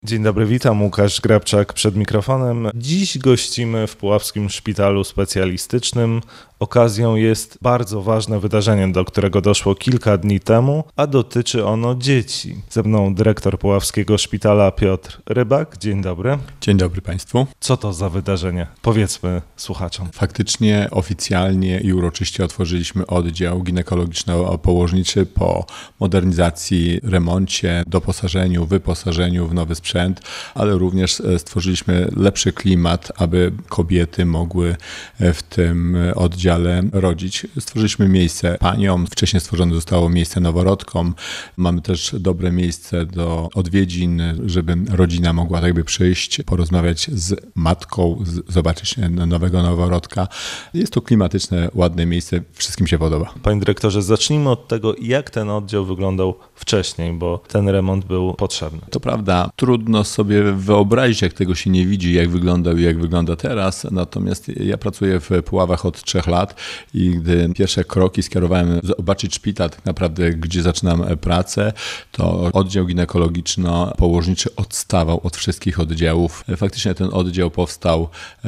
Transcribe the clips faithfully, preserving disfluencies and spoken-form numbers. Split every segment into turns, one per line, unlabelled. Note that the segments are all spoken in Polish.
Dzień dobry, witam. Łukasz Grabczak przed mikrofonem. Dziś gościmy w Puławskim Szpitalu Specjalistycznym. Okazją jest bardzo ważne wydarzenie, do którego doszło kilka dni temu, a dotyczy ono dzieci. Ze mną dyrektor Puławskiego Szpitala Piotr Rybak. Dzień dobry.
Dzień dobry Państwu.
Co to za wydarzenie? Powiedzmy słuchaczom.
Faktycznie, oficjalnie i uroczyście otworzyliśmy oddział ginekologiczno-położniczy po modernizacji, remoncie, doposażeniu, wyposażeniu w nowy sprzęt, ale również stworzyliśmy lepszy klimat, aby kobiety mogły w tym oddziale rodzić. Stworzyliśmy miejsce paniom, wcześniej stworzone zostało miejsce noworodkom. Mamy też dobre miejsce do odwiedzin, żeby rodzina mogła tak jakby przyjść, porozmawiać z matką, z, zobaczyć nowego noworodka. Jest to klimatyczne, ładne miejsce, wszystkim się podoba.
Panie dyrektorze, zacznijmy od tego, jak ten oddział wyglądał wcześniej, bo ten remont był potrzebny.
To prawda, trudno sobie wyobrazić, jak tego się nie widzi, jak wyglądał i jak wygląda teraz, natomiast ja pracuję w Puławach od trzech lat i gdy pierwsze kroki skierowałem zobaczyć szpital, tak naprawdę gdzie zaczynam pracę, to oddział ginekologiczno-położniczy odstawał od wszystkich oddziałów. Faktycznie ten oddział powstał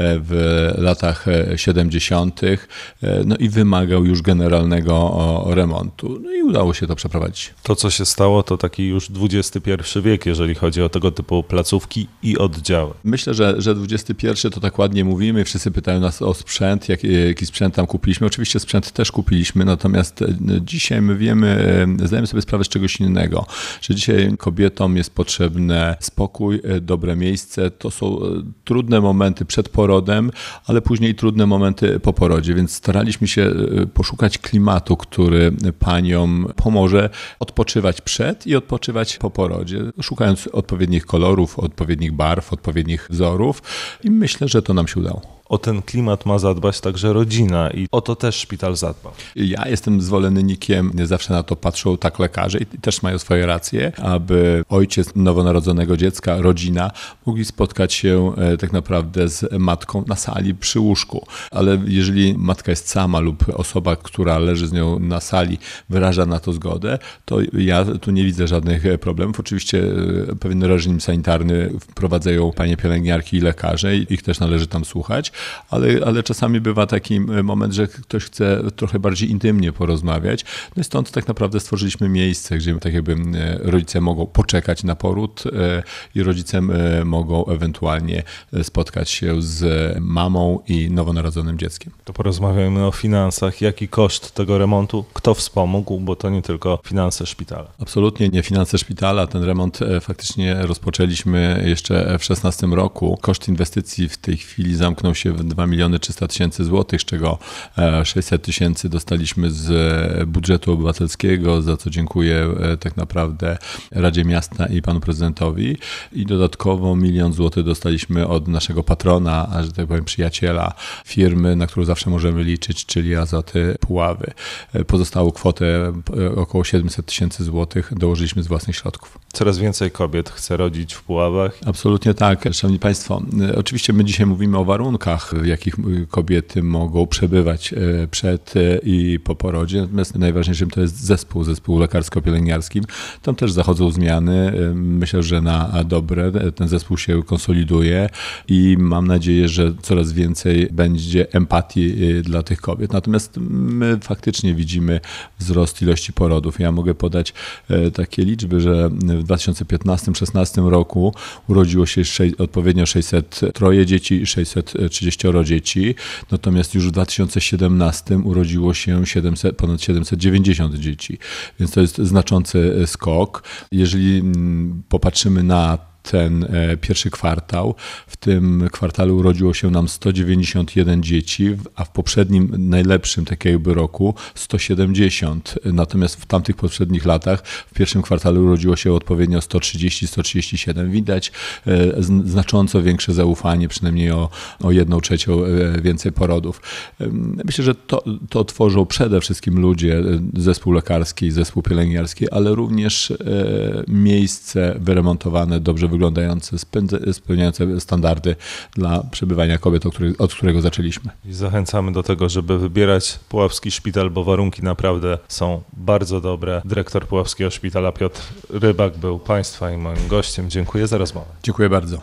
w latach siedemdziesiątych no i wymagał już generalnego remontu. No i udało się to przeprowadzić.
To, co się stało, to taki już dwudziesty pierwszy wiek, jeżeli chodzi o tego typu placówki i oddziały.
Myślę, że, że dwudziesty pierwszy to tak ładnie mówimy, wszyscy pytają nas o sprzęt, jaki, jaki sprzęt tam kupiliśmy. Oczywiście sprzęt też kupiliśmy, natomiast dzisiaj my wiemy, zdajemy sobie sprawę z czegoś innego, że dzisiaj kobietom jest potrzebne spokój, dobre miejsce. To są trudne momenty przed porodem, ale później trudne momenty po porodzie, więc staraliśmy się poszukać klimatu, który paniom pomoże odpoczywać przed i odpoczywać po porodzie, szukając odpowiednich kolorów, odpowiednich barw, odpowiednich wzorów i myślę, że to nam się udało.
O ten klimat ma zadbać także rodzina i o to też szpital zadbał.
Ja jestem zwolennikiem, nie zawsze na to patrzą tak lekarze i też mają swoje racje, aby ojciec nowonarodzonego dziecka, rodzina mogli spotkać się tak naprawdę z matką na sali przy łóżku. Ale jeżeli matka jest sama lub osoba, która leży z nią na sali, wyraża na to zgodę, to ja tu nie widzę żadnych problemów. Oczywiście pewien reżim sanitarny wprowadzają panie pielęgniarki i lekarze i ich też należy tam słuchać. Ale, ale czasami bywa taki moment, że ktoś chce trochę bardziej intymnie porozmawiać. No i stąd tak naprawdę stworzyliśmy miejsce, gdzie tak jakby rodzice mogą poczekać na poród i rodzice mogą ewentualnie spotkać się z mamą i nowonarodzonym dzieckiem.
To porozmawiajmy o finansach. Jaki koszt tego remontu? Kto wspomógł? Bo to nie tylko finanse szpitala.
Absolutnie nie finanse szpitala. Ten remont faktycznie rozpoczęliśmy jeszcze w szesnastym roku. Koszt inwestycji w tej chwili zamknął się w dwa miliony trzysta tysięcy złotych, z czego sześćset tysięcy dostaliśmy z budżetu obywatelskiego, za co dziękuję tak naprawdę Radzie Miasta i panu prezydentowi. I dodatkowo milion złotych dostaliśmy od naszego patrona, a że tak powiem przyjaciela firmy, na którą zawsze możemy liczyć, czyli Azoty Puławy. Pozostałą kwotę około siedemset tysięcy złotych dołożyliśmy z własnych środków.
Coraz więcej kobiet chce rodzić w Puławach.
Absolutnie tak. Szanowni Państwo, oczywiście my dzisiaj mówimy o warunkach, w jakich kobiety mogą przebywać przed i po porodzie. Natomiast najważniejszym to jest zespół, zespół lekarsko-pielęgniarski. Tam też zachodzą zmiany. Myślę, że na dobre ten zespół się konsoliduje i mam nadzieję, że coraz więcej będzie empatii dla tych kobiet. Natomiast my faktycznie widzimy wzrost ilości porodów. Ja mogę podać takie liczby, że w dwa tysiące piętnastym szesnastym roku urodziło się odpowiednio sześćset trzy dzieci i sześćset trzydzieści dzieci, natomiast już w dwa tysiące siedemnastym urodziło się siedemset, ponad siedemset dziewięćdziesiąt dzieci, więc to jest znaczący skok. Jeżeli popatrzymy na ten pierwszy kwartał. W tym kwartale urodziło się nam sto dziewięćdziesiąt jeden dzieci, a w poprzednim najlepszym tak jakby roku sto siedemdziesiąt. Natomiast w tamtych poprzednich latach w pierwszym kwartale urodziło się odpowiednio sto trzydzieści sto trzydzieści siedem. Widać znacząco większe zaufanie, przynajmniej o, o jedną trzecią więcej porodów. Myślę, że to, to tworzą przede wszystkim ludzie, zespół lekarski, zespół pielęgniarski, ale również miejsce wyremontowane, dobrze wyglądające, spełniające standardy dla przebywania kobiet, od, który, od którego zaczęliśmy.
I zachęcamy do tego, żeby wybierać Puławski Szpital, bo warunki naprawdę są bardzo dobre. Dyrektor Puławskiego Szpitala Piotr Rybak był Państwa i moim gościem. Dziękuję za rozmowę.
Dziękuję bardzo.